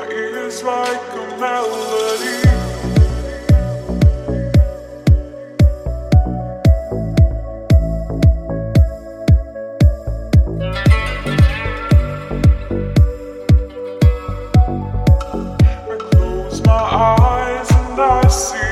my ears like a melody. I close my eyes and I see